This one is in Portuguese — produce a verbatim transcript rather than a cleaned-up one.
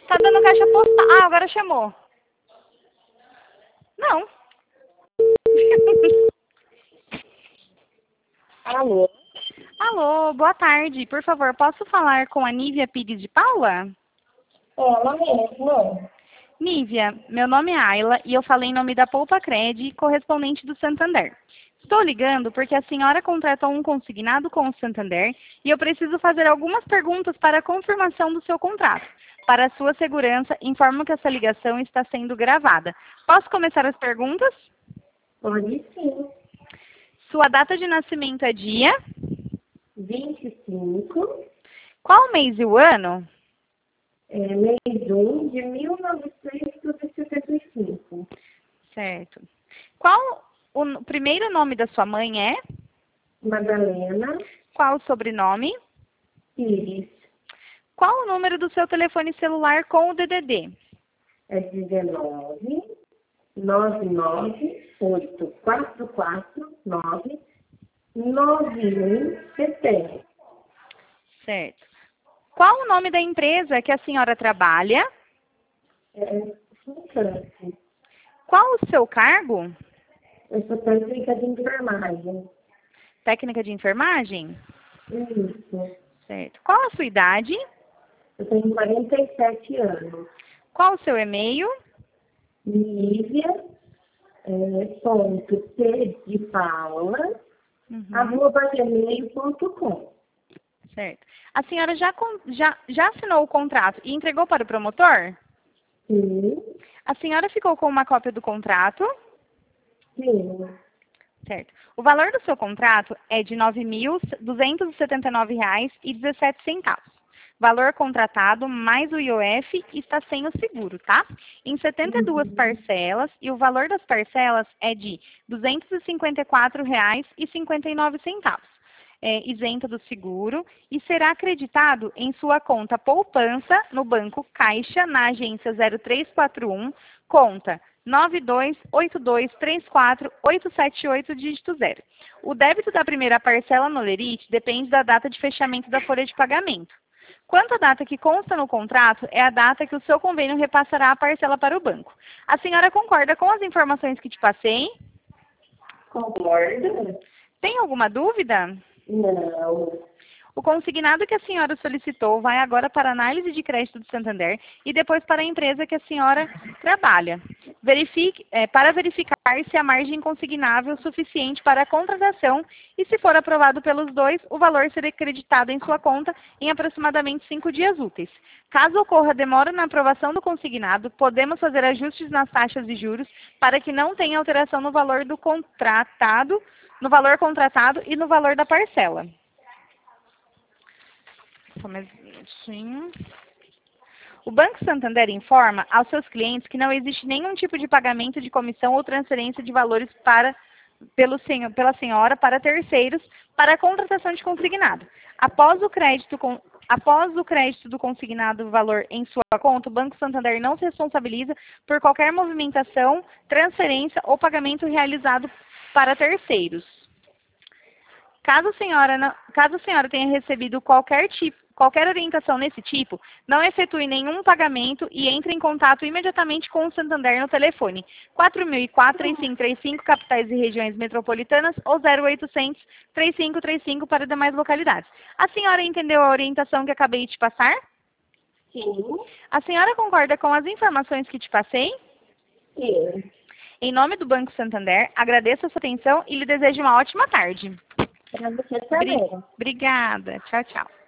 Tá dando caixa postal. Ah, agora chamou. Não. Alô? Alô, boa tarde. Por favor, posso falar com a Nívia Pires de Paula? Ela mesmo. Nívia, meu nome é Ayla e eu falei em nome da Poupa Cred, correspondente do Santander. Estou ligando porque a senhora contratou um consignado com o Santander e eu preciso fazer algumas perguntas para a confirmação do seu contrato. Para a sua segurança, informo que essa ligação está sendo gravada. Posso começar as perguntas? Pode sim. Sua data de nascimento é dia? vinte e cinco, Qual o mês e o ano? é, mês um de mil novecentos e setenta e cinco. Certo. Qual o n- primeiro nome da sua mãe é? Madalena Qual o sobrenome? Pires. Qual o número do seu telefone celular com o D D D? É dezenove, nove nove oito quatro quatro nove nove um sete. Certo. Qual o nome da empresa que a senhora trabalha? É Funcante. Qual o seu cargo? Eu sou técnica de enfermagem. Técnica de enfermagem? Isso. Certo. Qual a sua idade? Eu tenho quarenta e sete anos. Qual o seu e-mail? Nívia, é, ponto P de Paula, Uhum. arroba gmail ponto com. Certo. A senhora já, con- já, já assinou o contrato e entregou para o promotor? Sim, A senhora ficou com uma cópia do contrato? sim. Certo. O valor do seu contrato é de nove mil duzentos e setenta e nove reais e dezessete centavos. Valor contratado mais o I O F está sem o seguro, tá? Em setenta e duas Uhum. parcelas e o valor das parcelas é de duzentos e cinquenta e quatro reais e cinquenta e nove centavos. É, isenta do seguro e será acreditado em sua conta poupança no Banco Caixa, na agência zero três quatro um, conta nove dois oito dois três quatro oito sete oito, dígito zero. O débito da primeira parcela no Lerite depende da data de fechamento da folha de pagamento. Quanto à data que consta no contrato, é a data que o seu convênio repassará a parcela para o banco. A senhora concorda com as informações que te passei? Concorda? Tem alguma dúvida? Não. O consignado que a senhora solicitou vai agora para a análise de crédito do Santander e depois para a empresa que a senhora trabalha. Verifique, é, para verificar se a margem consignável é suficiente para a contratação e, se for aprovado pelos dois, o valor será creditado em sua conta em aproximadamente cinco dias úteis. Caso ocorra demora na aprovação do consignado, podemos fazer ajustes nas taxas de juros para que não tenha alteração no valor do contratado, no valor contratado e no valor da parcela. Só mais um minutinho. O Banco Santander informa aos seus clientes que não existe nenhum tipo de pagamento de comissão ou transferência de valores para, pelo senhor, pela senhora para terceiros para a contratação de consignado. Após o crédito, com, após o crédito do consignado valor em sua conta, o Banco Santander não se responsabiliza por qualquer movimentação, transferência ou pagamento realizado para terceiros. Caso a senhora, não, caso a senhora tenha recebido qualquer, tipo, qualquer orientação nesse tipo, não efetue nenhum pagamento e entre em contato imediatamente com o Santander no telefone quatro mil e quatro, três cinco três cinco, capitais e regiões metropolitanas, ou zero oitocentos, três cinco três cinco para demais localidades. A senhora entendeu a orientação que acabei de te passar? Sim, A senhora concorda com as informações que te passei? sim. Em nome do Banco Santander, agradeço a sua atenção e lhe desejo uma ótima tarde. Para você Bri- também. Obrigada. Tchau, tchau.